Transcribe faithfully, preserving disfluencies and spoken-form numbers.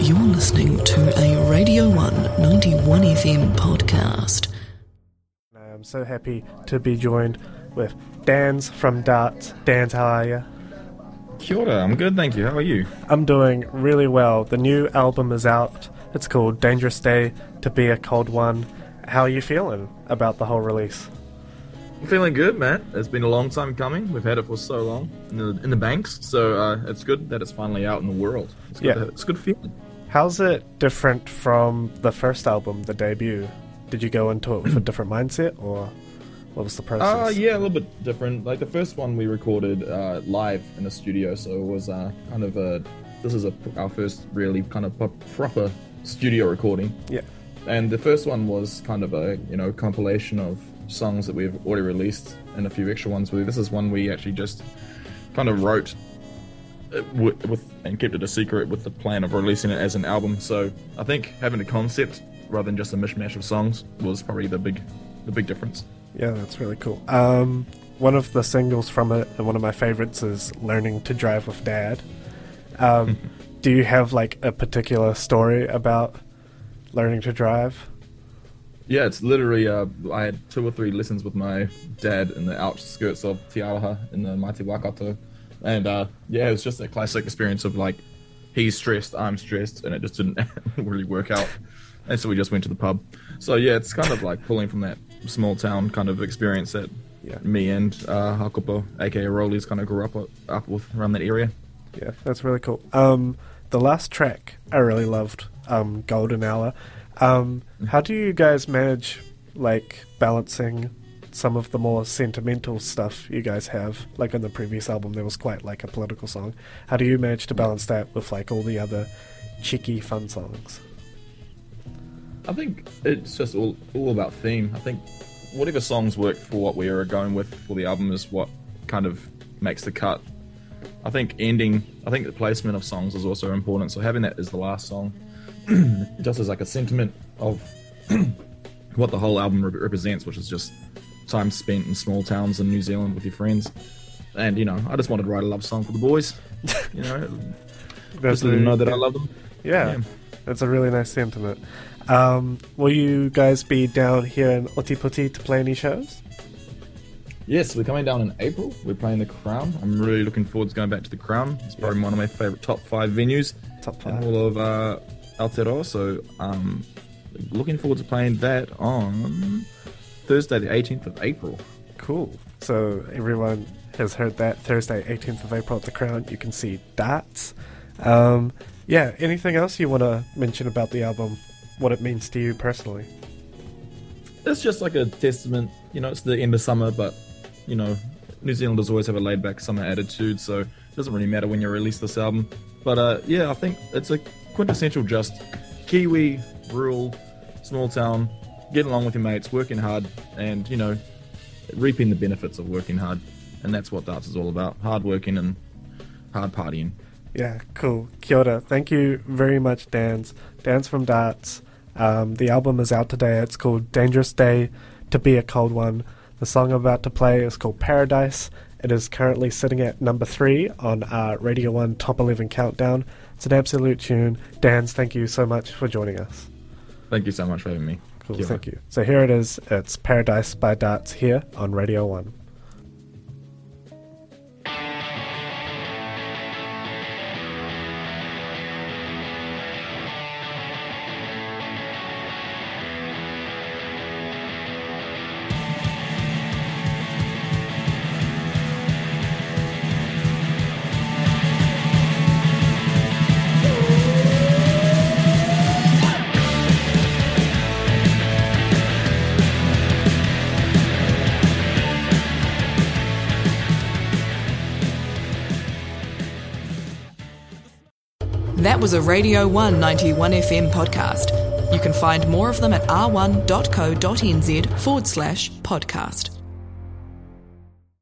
You're listening to a Radio one ninety-one F M podcast. I'm so happy to be joined with Dans from Darts. Dans, how are you? Kia ora, I'm good, thank you. How are you? I'm doing really well. The new album is out. It's called Dangerous Day to Be a Cold One. How are you feeling about the whole release? I'm feeling good, man. It's been a long time coming. We've had it for so long in the, in the banks, so uh, it's good that it's finally out in the world. It's good, Yeah. to, it's a good feeling. How's it different from the first album, the debut? Did you go into it with a different mindset, or what was the process? Uh, yeah, a little bit different. Like the first one we recorded uh, live in the studio, so it was uh, kind of a... This is a, our first really kind of pro- proper studio recording. Yeah. And the first one was kind of a, you know, compilation of songs that we've already released and a few extra ones. This is one we actually just kind of wrote with, with and kept it a secret with the plan of releasing it as an album. So I think having a concept rather than just a mishmash of songs was probably the big the big difference. Yeah, that's really cool. Um, one of the singles from it, and one of my favorites, is Learning to Drive with Dad. Um, do you have like a particular story about learning to drive? Yeah, it's literally, uh, I had two or three lessons with my dad in the outskirts of Te Araha in the Maite Waikato. And uh, yeah, it was just a classic experience of like, he's stressed, I'm stressed, and it just didn't really work out. And so we just went to the pub. So yeah, it's kind of like pulling from that small town kind of experience that Yeah. me and uh, Hakopo, aka Rollies, kind of grew up, up with around that area. Yeah, that's really cool. Um, the last track I really loved, um, Golden Hour. Um, how do you guys manage, like, balancing some of the more sentimental stuff you guys have? Like, on the previous album, there was quite, like, a political song. How do you manage to balance that with, like, all the other cheeky, fun songs? I think it's just all, all about theme. I think whatever songs work for what we are going with for the album is what kind of makes the cut. I think ending, I think the placement of songs is also important. So having that as the last song, just as like a sentiment of what the whole album re- represents, which is just time spent in small towns in New Zealand with your friends. And, you know, I just wanted to write a love song for the boys, you know, just to know that I love them. Yeah, yeah, that's a really nice sentiment. Um, will you guys be down here in Ōtepoti to play any shows? Yes, we're coming down in April. We're playing the Crown. I'm really looking forward to going back to the Crown. It's probably yeah. one of my favourite top five venues. Top five. In all of uh, Aotearoa. So um, looking forward to playing that on Thursday the eighteenth of April. Cool. So everyone has heard that. Thursday eighteenth of April at the Crown. You can see Darts. Um, yeah, anything else you want to mention about the album? What it means to you personally? It's just like a testament. You know, it's the end of summer, but you know, New Zealanders always have a laid-back summer attitude, so it doesn't really matter when you release this album. But uh, yeah, I think it's a quintessential just Kiwi, rural, small town, getting along with your mates, working hard, and, you know, reaping the benefits of working hard. And that's what Darts is all about, hard working and hard partying. Yeah, cool. Kia ora. Thank you very much, Dans. Dans from Darts. Um, the album is out today. It's called Dangerous Day to Be a Cold One. The song I'm about to play is called Paradise. It is currently sitting at number three on our Radio one Top eleven Countdown. It's an absolute tune. Dans, thank you so much for joining us. Thank you so much for having me. Cool, Kia ora. thank you. So here it is. It's Paradise by Darts here on Radio one. That was a Radio one ninety-one F M podcast. You can find more of them at r one dot co dot n z forward slash podcast.